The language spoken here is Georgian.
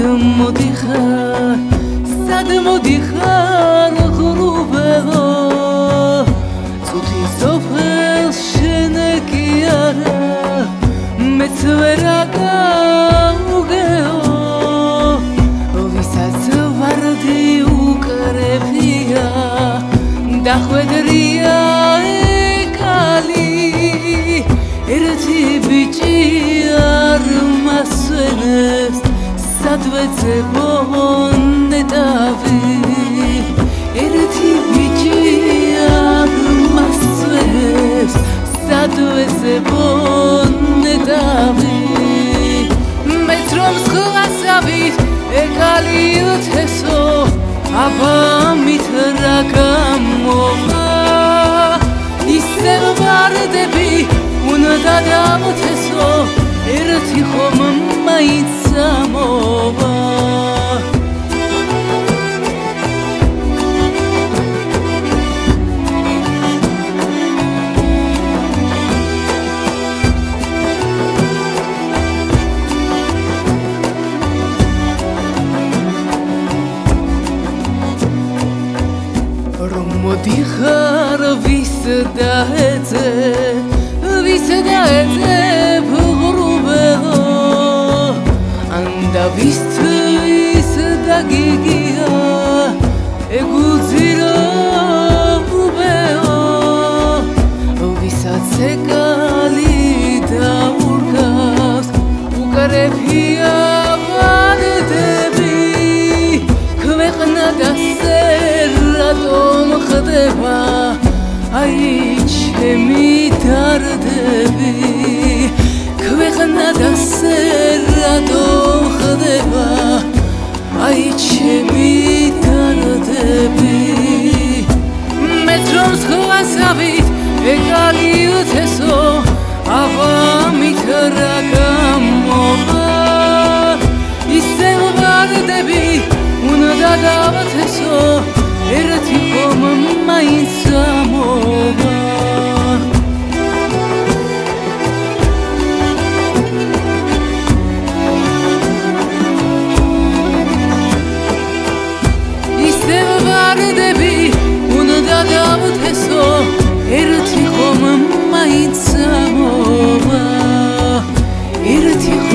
მოდიხარ სად მოდიხარ ღრუბელო წუთი სოფელს შენ კი არა მეც ვერ აგავგეო ვისაც ვარდი უკრებია დახვედრია ეკალი ერთი ბიჭი არ მასვენებს სადვეცებო ნეტავი ერთი ბიჭი არ მასვენებს სადვეცებო ნეტავი მეც რომ სხვასავით ეკალი უთესო აბა მით რა გამოვა ისევ ვარდები უნდა დავთესო ერთი ხომ მაინც ამოვა რომ მოდიხარ ვის დაეძებ ღრუბელო და ვისთვის დაგიგია ეგუძირო ღრუბეო ვისაც ეკალი დაურგავს უკრებია ვარდები ქვეყნა და სერატომ ხდება აი ჩემი დარდები ქვეყნა და სერატომ ხდება აი ჩემი დარდები მეც რომ სხვასავით ეკალი უთესო აბა მით რა გამოვა ისევ ვარდები უნდა დავთესო ერთი ხომ მაინც ამოვა ისევ ვარდები უნდა დავთესო ერთი ხომ მაინც ამოვა ერთი